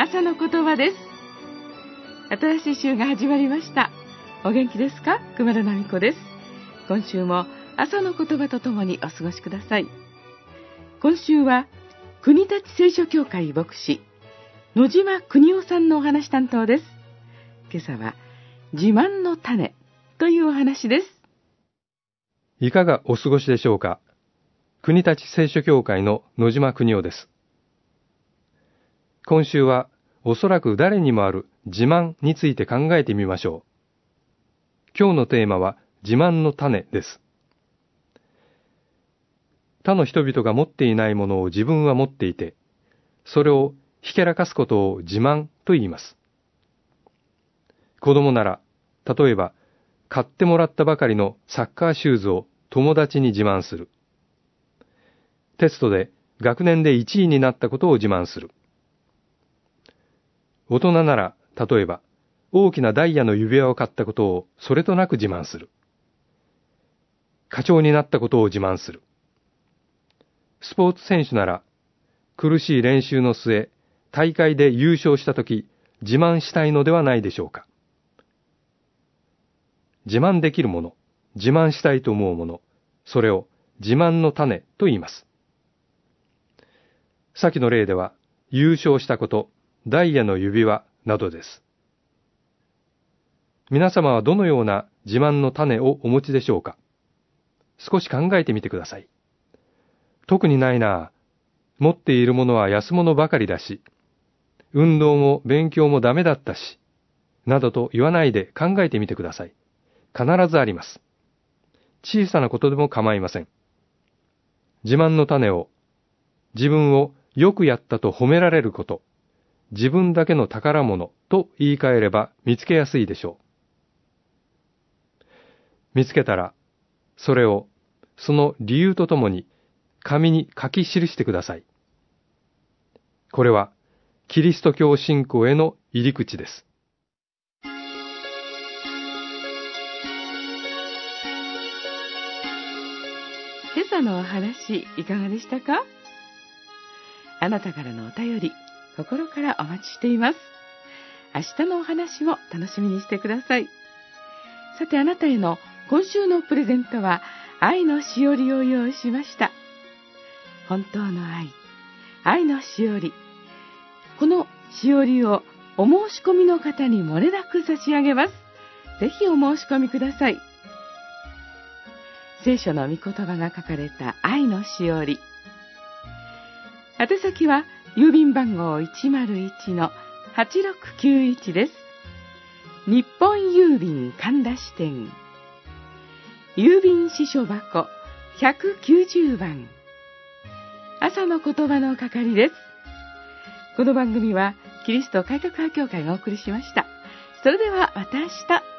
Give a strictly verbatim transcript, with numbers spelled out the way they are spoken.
朝の言葉です。新しい週が始まりました。お元気ですか？熊田奈美子です。今週も朝の言葉とともにお過ごしください。今週は国立聖書協会牧師野島邦夫さんのお話担当です。今朝は自慢の種というお話です。 いかがお過ごしでしょうか。国立聖書協会の野島邦夫です。今週はおそらく誰にもある自慢について考えてみましょう。今日のテーマは自慢の種です。他の人々が持っていないものを自分は持っていて、それをひけらかすことを自慢と言います。子供なら、例えば、買ってもらったばかりのサッカーシューズを友達に自慢する。テストで学年でいちいになったことを自慢する。大人なら、例えば、大きなダイヤの指輪を買ったことをそれとなく自慢する。課長になったことを自慢する。スポーツ選手なら、苦しい練習の末、大会で優勝したとき、自慢したいのではないでしょうか。自慢できるもの、自慢したいと思うもの、それを自慢の種と言います。先の例では、優勝したこと、ダイヤの指輪などです。皆様はどのような自慢の種をお持ちでしょうか。少し考えてみてください。特にないな。持っているものは安物ばかりだし、運動も勉強もダメだったし、などと言わないで考えてみてください。必ずあります。小さなことでも構いません。自慢の種を、自分をよくやったと褒められること、自分だけの宝物と言い換えれば見つけやすいでしょう。見つけたら、それを、その理由とともに、紙に書き記してください。これは、キリスト教信仰への入り口です。 今朝のお話、いかがでしたか？あなたからのお便り、心からお待ちしています。明日のお話も楽しみにしてください。さて、あなたへの今週のプレゼントは、愛のしおりを用意しました。本当の愛、愛のしおり。このしおりをお申し込みの方に漏れなく差し上げます。ぜひお申し込みください。聖書の御言葉が書かれた愛のしおり。宛先は郵便番号 いちまるいちのはちろくきゅういち です。日本郵便神田支店。郵便支所箱ひゃくきゅうじゅうばん。朝の言葉の係です。この番組はキリスト改革派協会がお送りしました。それではまた明日。